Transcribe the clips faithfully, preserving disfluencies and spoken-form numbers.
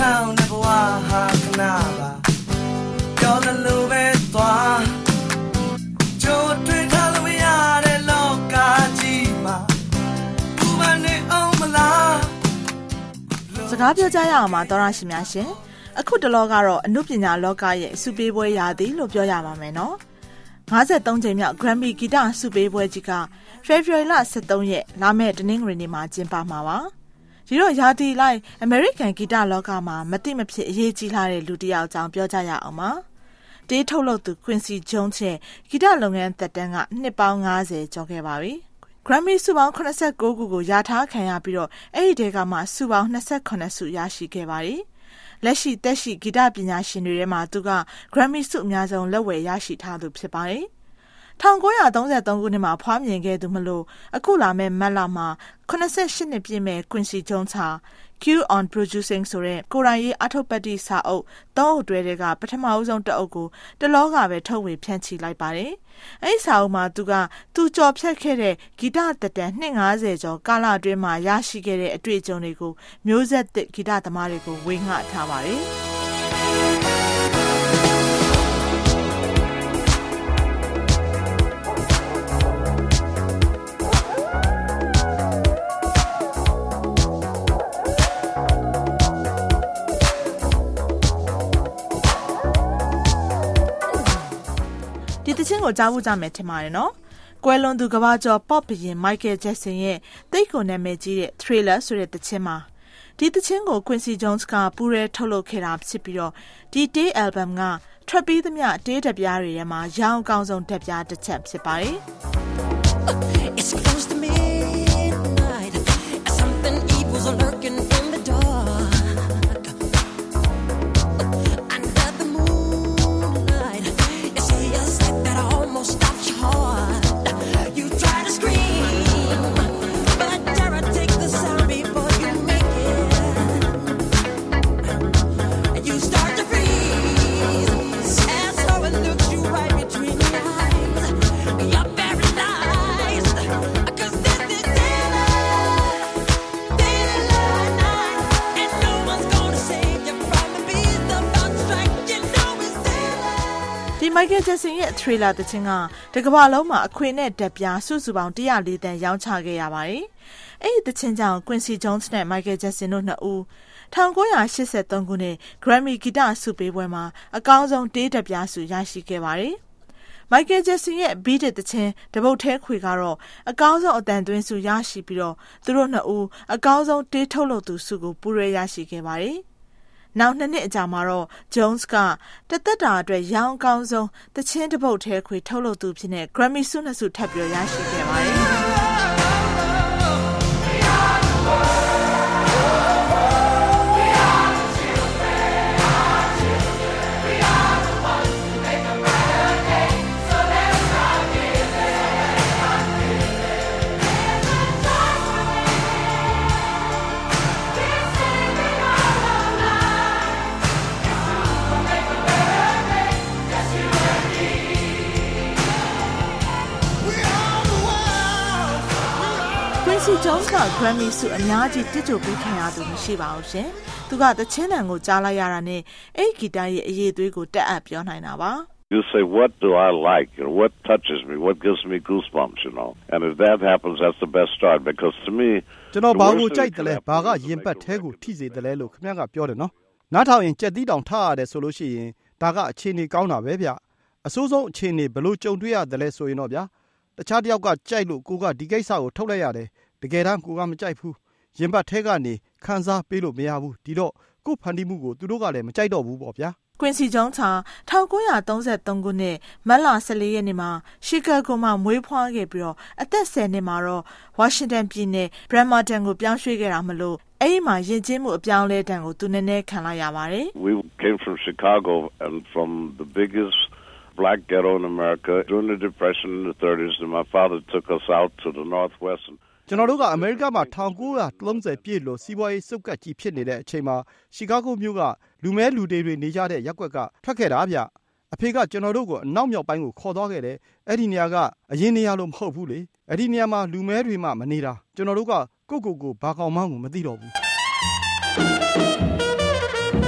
town never was canava you're the lube twa jo twe thala me ya de loka ji ma ku ma ne aw mala စကားပြောကြရအောင်ပါသောရရှိများရှင်အခုတလောကတော့အနုပညာလောကရဲ့စုပေးပွဲရာသီလို့ပြောရပါမယ်နော်ငါးဆယ်သုံးကြိမ်မြောက် Grammy ဂီတစုပေးပွဲကြီးက February လ ဆယ့်သုံးရက်လာမယ့်တနင်္ဂနွေနေ့မှာကျင်းပမှာပါဒီတော့ရာသီလိုက် American ဂီတလောကမှာမတိမဖြစ်အရေးကြီးလာတဲ့လူတစ်ယောက်အကြောင်းပြောကြရအောင်ပါတေးထုတ်လုပ်သူ Quincy Jones ရဲ့ဂီတလုပ်ငန်းသက်တမ်းကနှစ်ပေါင်းငါးဆယ်ကျော်ခဲ့ပါပြီGrammy စုပေါင်းခုနစ်ဆယ့်ကိုးခုကိုယာထားခံရပြီးတော့အဲ့ဒီတဲကမှစုပေါင်း၂၈ဆုရရှိခဲ့ပါတယ်။လက်ရှိသက်ရှိဂီတပညာရှင်တွေထဲမှာသူက Grammy ဆုအများဆုံးလက်ဝယ်ရရှိထားသူဖြစ်ပါတယ်။၁၉၃၃ခုနှစ်မှာဖွားမြင်ခဲ့သူမလို့အခုလာမဲ့မတ်လမှာခုနစ်ဆယ့်ရှစ်နှစ်ပြည့်မဲ့ Quincy Jones ဟာ Q on Producing ဆိုတဲ့ကိုရိုင်းရေးအထုပ်ပတ်တိစာအုပ်သုံးအုပ်တွဲတွေကပထမအဆုံးတအုပ်ကိုတလောကပဲထုတ်ဝေဖြန့်ချိလိုက်ပါတယ်။အဲဒီစာအုပ်မှာသူကသူကြော်ဖြတ်ခဲ့တဲ့ဂီတသက်တမ်းနှစ်ငါးဆယ်ကျော်ကာလအတွင်းမှာရရှိခဲ့တဲ့အတွေ့အကြုံတွေကိုမျိုးဆက်သစ်ဂီတသမားတွေကိုဝေငှထားပါတယ်။ဒီတခြင်းကိုကြားဖို့ကြမယ်ထင်ပါတယ်နော်။ကွယ်လွန်သူကမ္ဘာကျော် pop ဘုရင် Michael Jackson ရဲ့တိတ်ကိုနာမည်ကြီးတဲ့ Thriller ဆိုတဲ့တခြင်းမှာဒီတခြင်းကို Quincy Jones ကပူရဲထုတ်လုပ်ခဲ့တာဖြစ်ပြီးတော့ဒီတေး album ကထွက်ပြီးသမျှတေးဓာတ်ပြားတွေထဲမှာရောင်းအကောင်းဆုံးဓာတ်ပြားတစ်ချက်ဖြစ်ပါတယ်။ It's close to midnight something evil's lurking in the dark Stops your heart. You try to scream, but terror takes the sound before you make it. And you start to freeze, and so it looks you right between the eyes. You're paralyzed, 'cause this is daylight, daylight night, and no one's gonna save you from the beast about to strike. You know it's daylight. ဒီ Michael Jackson ရဲ့ Thriller တခြင်းကတကမ္ဘာလုံးမှာအခွေနဲ့ဓာတ်ပြားစုစုပေါင်း၁၀၄တန်ရောင်းချခဲ့ရပါတယ်။အဲ့ဒီတခြင်းကြောင့် Quincy Jones နဲ့ Michael Jackson တို့နှစ်ဦး၁၉၈၃ခုနှစ် Grammy ဂီတဆုပေးပွဲမှာအကောင်းဆုံးတေးဓာတ်ပြားဆုရရှိခဲ့ပါတယ်။ Michael Jackson ရဲ့ Beat It တခြင်းတပုတ်ထဲခွေကတော့အကောင်းဆုံးအတန်သွင်းဆုရရှိပြီးတော့သူတို့နှစ်ဦးအကောင်းဆုံးတေးထုတ်လုပ်သူဆုကိုပူရဲရရှိခဲ့ပါတယ်။နောက်နှစ်နှစ်အကြာမှာတော့ Jones ကတသက်တာအတွက်ရောင်းကောင်းဆုံးတခြင်းတစ်ပုတ်ထဲခွေထုတ်လုပ်သူဖြစ်တဲ့ Grammy ဆုနှစ်ဆုထပ်ပြီးရရှိခဲ့ပါတယ်။ Quincy Jones က Grammy ဆုအများကြီးတစ်ကြိုပေးခံရသူမရှိပါဘူးရှင်။သူကတခြင်းတန်ကိုကြားလိုက်ရတာနဲ့အဲ့ဂီတရဲ့အရေးသွေးကိုတက်အပ်ပြောနိုင်တာပါ။ You say, what do I like? You know, what touches me? What gives me goosebumps, you know? And if that happens, that's the best start. Because to me, ကျွန်တော်ဘာကိုကြိုက်တယ်လဲဘာကရင်ပတ်ထဲကိုထိစေတယ်လဲလို့ခင်ဗျားကပြောတယ်နော်။နားထောင်ရင်ကြက်သီးတောင်ထားရတယ်ဆိုလို့ရှိရင်ဒါကအခြေအနေကောင်းတာပဲဗျ။အဆိုးဆုံးအခြေအနေဘလို့ကြုံတွေ့ရတယ်လဲဆိုရင်တော့ဗျာတခြားတစ်ယောက်ကကြိုက်လို့ကိုကဒီကိစ္စကိုထုတ်လိုက်ရတယ်တကယ်တမ်းကိုကမကြိုက်ဘူးရင်ပတ်ထဲကနေခံစားပေးလို့မရဘူးဒီတော့ကိုဖန်တီးမှုကိုသူတို့ကလည်းမကြိုက်တော့ဘူးပေါ့ဗျာ Quincy Jones ဟာ၁၉၃၃ခုနှစ်မတ်လ၁၄ရက်နေ့မှာရှီကာဂိုမှာမွေးဖွားခဲ့ပြီးတော့အသက်၁၀နှစ်မှာတော့ဝါရှင်တန်ပြည်နယ် Bremerton ကိုပြောင်းရွှေ့ခဲ့တာမလို့အဲ့ဒီမှာယဉ်ကျေးမှုအပြောင်းလဲတန်ကိုသူနည်းနည်းခံလိုက်ရပါတယ် We came from Chicago and from the biggest black ghetto in America during the Depression in the thirties and my father took us out to the Northwest and ကျွန်တော်တို့ကအမေရိကမှာ၁၉၃၀ပြည့်လို့စီးပွားရေးစုပ်ကပ်ကြီးဖြစ်နေတဲ့အချိန်မှာရှီကာဂိုမြို့ကလူမဲလူတွေတွေနေကြတဲ့ရပ်ကွက်ကထွက်ခဲ့တာဗျအဖေကကျွန်တော်တို့ကိုအနောက်မြောက်ပိုင်းကိုခေါ်သွားခဲ့တယ်အဲ့ဒီနေရာကအရင်နေရာလို့မဟုတ်ဘူးလေအဲ့ဒီနေရာမှာလူမဲတွေမှမနေတာကျွန်တော်တို့ကကိုကိုကိုဘာကောင်မှန်းကိုမသိတော့ဘူး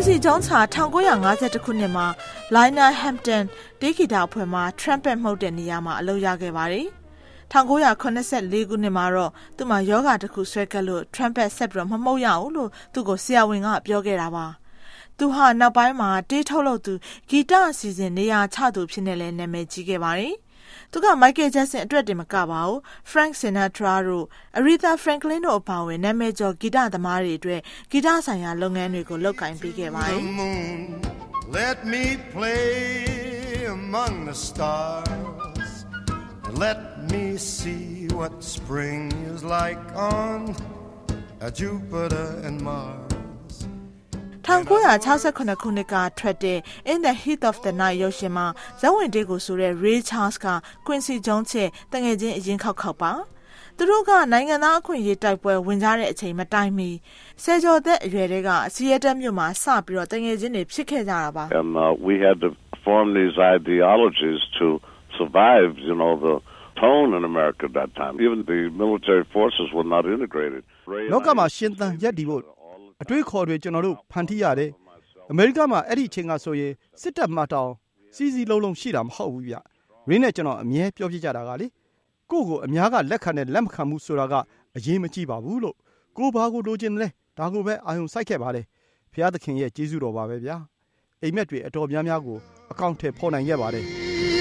Quincy Jones ဟာ၁၉၅၁ခုနှစ်မှာ Lionel Hampton တေးဂီတအဖွဲ့မှာ trumpet မှုတ်တဲ့နေရာမှာအလုပ်ရခဲ့ပါတယ်။၁၉၇၄ခုနှစ်မှာတော့သူ့မှာယောဂတစ်ခုဆွဲကပ်လို့ trumpet ဆက်ပြီးတော့မမှုတ်ရဘူးလို့သူ့ကိုဆရာဝန်ကပြောခဲ့တာပါ။သူဟာနောက်ပိုင်းမှာတေးထုတ်လုပ်သူဂီတအစီအစဉ်နေရာချသူဖြစ်နေလဲနာမည်ကြီးခဲ့ပါတယ်။သူက Michael Jackson အတွက်တည်းမကပါဘူး Frank Sinatra တို့ Aretha Franklin တို့အပါအဝင်နာမည်ကျော်ဂီတသမားတွေအတွက်ဂီတဆိုင်ရာလုပ်ငန်းတွေကိုလုပ်ကိုင်ပေးခဲ့ပါတယ်။ Let me play among the stars and let me see what spring is like on Jupiter and Mars ၁၉၆၇ခုနှစ်ကထွက်တဲ့ In the Heat of the Night ရုပ်ရှင်မှာဇာတ်ဝင်တွေကိုဆိုတဲ့ Ray Charles က Quincy Jones ရဲ့တငယ်ချင်းအရင်ခောက်ခောက်ပါသူတို့ကနိုင်ငံသားအခွင့်အရေးတိုက်ပွဲဝင်ကြတဲ့အချိန်မတိုင်မီဆယ်ကျော်သက်အရွယ်တွေကစီယက်တယ်မြို့မှာစပြီးတော့တငယ်ချင်းတွေဖြစ်ခဲ့ကြတာပါ And uh, we had to form these ideologies to survive, you know, the tone in America at that time. Even the military forces were not integrated. လောကမှာရှင်သန်ရပ်တည်ဖို့အတွေးခေါ်တွေကျွန်တော်တို့ဖန်တီးရတယ်အမေရိကမှာအဲ့ဒီအချိန်ကဆိုရင်စစ်တပ်မှတောင်စီစီလုံးလုံးရှိတာမဟုတ်ဘူးဗျရင်းနဲ့ကျွန်တော်အမြဲပြောပြကြတာကလေကိုကိုအများကလက်ခံတဲ့လက်မခံမှုဆိုတာကအရေးမကြီးပါဘူးလို့ကိုဘာကိုလိုချင်တယ်ဒါကိုပဲအာယုံစိုက်ခဲ့ပါတယ်ဘုရားသခင်ရဲ့ကျေးဇူးတော်ပါပဲဗျာအိမ်မက်တွေအတော်များများကိုအကောင့်ထဲဖော်နိုင်ခဲ့ပါတယ်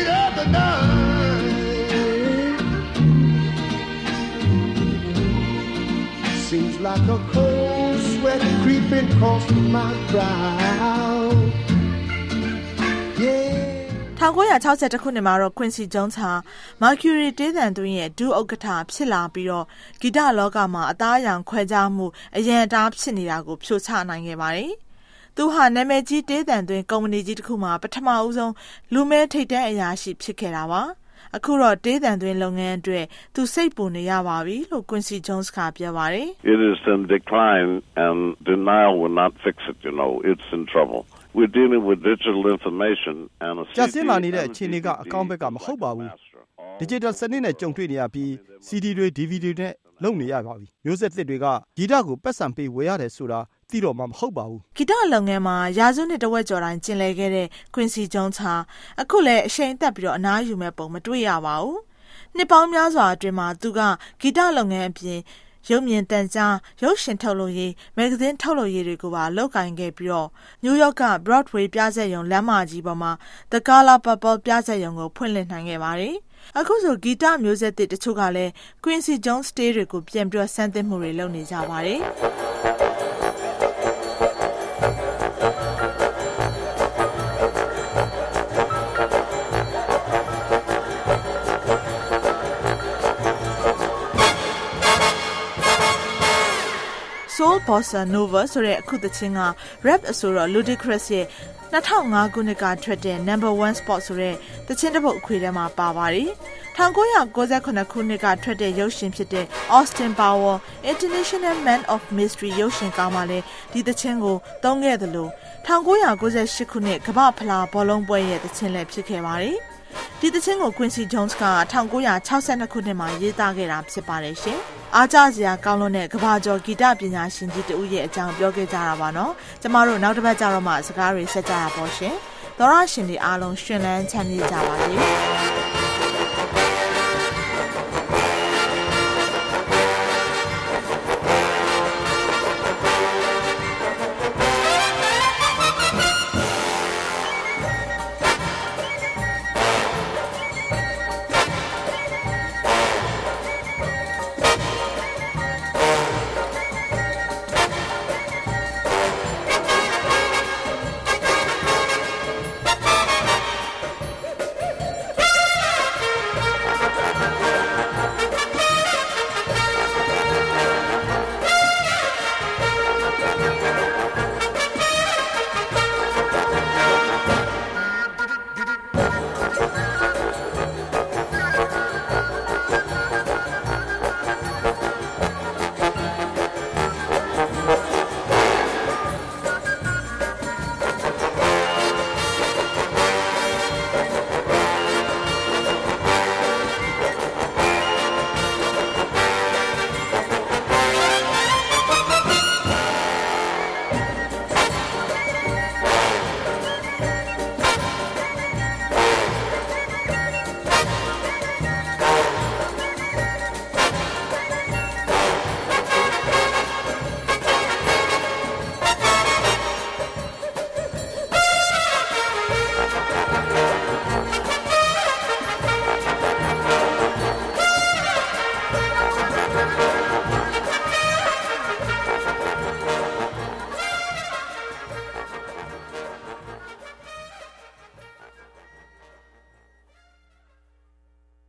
Seems like a cold sweat creeping across my brow. Yeah. ၁၉၆၁ခုနှစ်မှာတော့ Quincy Jones ဟာ Mercury တေးသံသွင်းရဲ့ဒုဥက္ကဋ္ဌဖြစ်လာပြီးတော့ဂီတလောကမှာအသားအရောင်ခွဲခြားမှုအရန်အတားဖြစ်နေတာကိုဖြိုချနိုင်ခဲ့ပါတယ်။သူဟာနာမည်ကြီးတေးသံသွင်းကုမ္ပဏီကြီးတစ်ခုမှာပထမဦးဆုံးလူမဲထိပ်တန်းအရာရှိဖြစ်ခဲ့တာပါ။အခုတော့တေးသံသွင်းလုပ်ငန်းအတွက်သူစိတ်ပူနေရပါပြီလို့ Quincy Jones ကပြောပါတယ် It is in decline and denial will not fix it, you know. It's in trouble. We're dealing with digital information and a ကျဆင်းလာနေတဲ့အခြေအနေကအကောင့်ဘက်ကမဟုတ်ပါဘူး Digital စနစ်နဲ့ကြုံတွေ့နေရပြီး စီဒီ တွေ ဒီဗီဒီ တွေနဲ့လုပ်နေရပါပြီမျိုးဆက်သစ်တွေကဂီတကိုပတ်စံပေးဝယ်ရတယ်ဆိုတာသိတော့မှမဟုတ်ပါဘူးဂီတလုပ်ငန်းမှာရာစုနှစ်တဝက်ကျော်တိုင်းကျင်လည်ခဲ့တဲ့ Quincy Jones ဟာအခုလည်းအရှိန်သက်ပြီးတော့အနားယူမဲ့ပုံမတွေ့ရပါဘူးနှစ်ပေါင်းများစွာအတွင်းမှာသူကဂီတလုပ်ငန်းအပြင်ရုပ်မြင်သံကြားရုပ်ရှင်ထုတ်လုပ်ရေးမဂ္ဂဇင်းထုတ်လုပ်ရေးတွေကိုပါလုပ်ကိုင်ခဲ့ပြီးတော့နယူးယောက်က Broadway ပြဇာတ်ရုံလမ်းမကြီးပေါ်မှာ The Color Purple ပြဇာတ်ရုံကိုဖွင့်လှစ်နိုင်ခဲ့ပါတယ်အခုဆိုဂီတမျိုးဆက်သစ်တချို့ကလည်း Quincy Jones တေးတွေကိုပြန်ပြီးဆန်းသစ်မှုတွေလုပ်နေကြပါတယ်Soul Bossa Nova ဆိုတဲ့အခုသချင်းက rap အဆိုတော့ Ludacris ရဲ့၂၀၀၅ခုနှစ်ကထွက်တဲ့ Number One Spot ဆိုတဲ့သချင်းတစ်ပုဒ်အခွေထဲမှာပါပါတယ်၁၉၉၇ခုနှစ်ကထွက်တဲ့ရုပ်ရှင်ဖြစ်တဲ့ Austin Power International Man of Mystery ရုပ်ရှင်ကားမှာလည်းဒီသချင်းကိုသုံးခဲ့သလို၁၉၉၈ခုနှစ်ကမ္ဘာ့ဖလားဘောလုံးပွဲရဲ့သချင်းလည်းဖြစ်ခဲ့ပါတယ်ဒီသချင်းကို Quincy Jones က၁၉၆၂ခုနှစ်မှာရေးသားခဲ့တာဖြစ်ပါတယ်ရှင်အားကြစရာကောင်းလို့နဲ့ကဘာကျော်ဂီတပညာရှင်ကြီးတဦးရဲ့အကြောင်းပြောခဲ့ကြတာပါနော်ကျမတို့နောက်တစ်ပတ်ကြတော့မှစကားတွေဆက်ကြတာပေါ့ရှင်သောရရှင်တွေအားလုံးရှင်လန်းချမ်းမြေ့ကြပါစေ